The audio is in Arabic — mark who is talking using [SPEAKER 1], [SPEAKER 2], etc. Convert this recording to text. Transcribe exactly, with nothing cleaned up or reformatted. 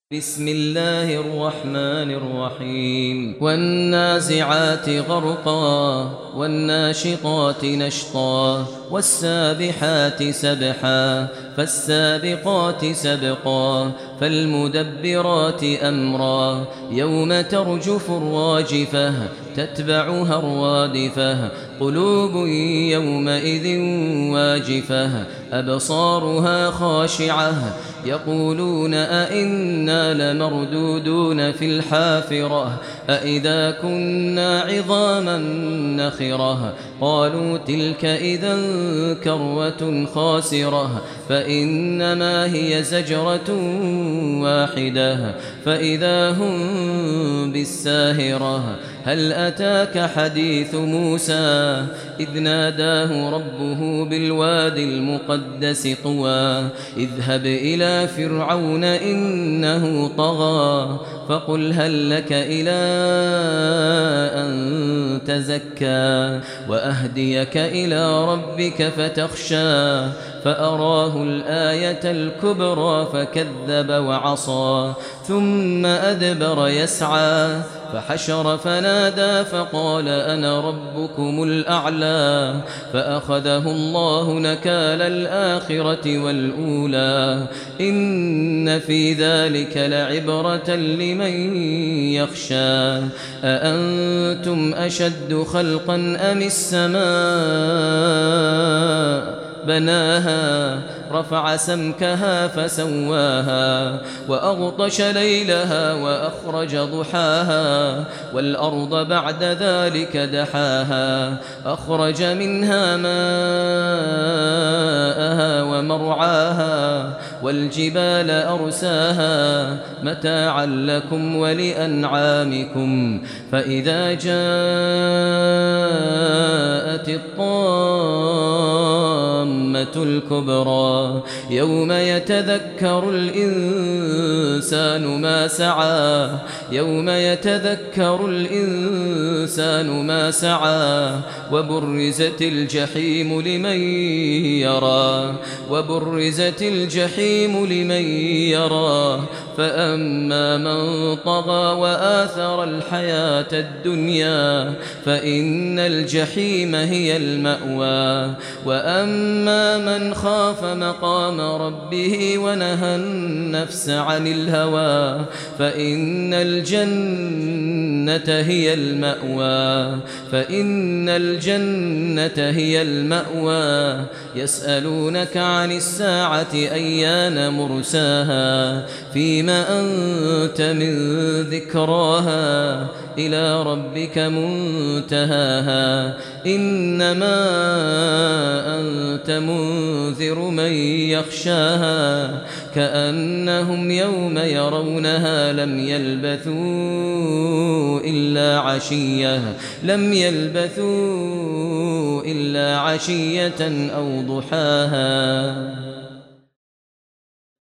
[SPEAKER 1] بسم الله الرحمن الرحيم والنازعات غرقا والناشطات نشطا والسابحات سبحا فالسابقات سبقا فالمدبرات أمرا يوم ترجف الراجفة تتبعها الرادفة قلوب يومئذ واجفة أبصارها خاشعة يقولون أئنا لمردودون في الحافرة أئذا كنا عظاما نخرة قالوا تلك إذا كروة خاسرة فإنما هي زجرة واحدة فإذا هم بالساهرة هل أتاك حديث موسى إذ ناداه ربه بالوادي المقدس طوى اذهب إلى فرعون إنه طغى فقل هل لك إلى أن تزكى وأهديك إلى ربك فتخشى فأراه الآية الكبرى فكذب وعصى ثم أدبر يسعى فحشر فنادى فقال أنا ربكم الأعلى فأخذه الله نكال الآخرة والأولى إن في ذلك لعبرة لمن يخشى أأنتم أشد خلقا أم السماء بناها رفع سمكها فسواها وأغطش ليلها وأخرج ضحاها والأرض بعد ذلك دحاها أخرج منها ماءها ومرعاها والجبال أرساها متاعا لكم ولأنعامكم فإذا جاءت الطامة الكبرى يوم يتذكر الإنسان ما سعى يوم يتذكر الإنسان ما سعى وبرزت الجحيم لمن يرى وبرزت الجحيم لمن يرى فأما من طغى وآثر الحياة الدنيا فإن الجحيم هي المأوى وأما من خاف مقام ربه ونهى النفس عن الهوى فإن الجنة هي المأوى فإن الجنة هي المأوى يسألونك عن الساعة أيان مرساها فيما أنت من ذكراها إلى ربك منتهاها إنما أنت منذر من يخشاها كأنهم يوم يرونها لم يلبثوا إلا عشية لم يلبثوا إلا عشية أو ضحاها.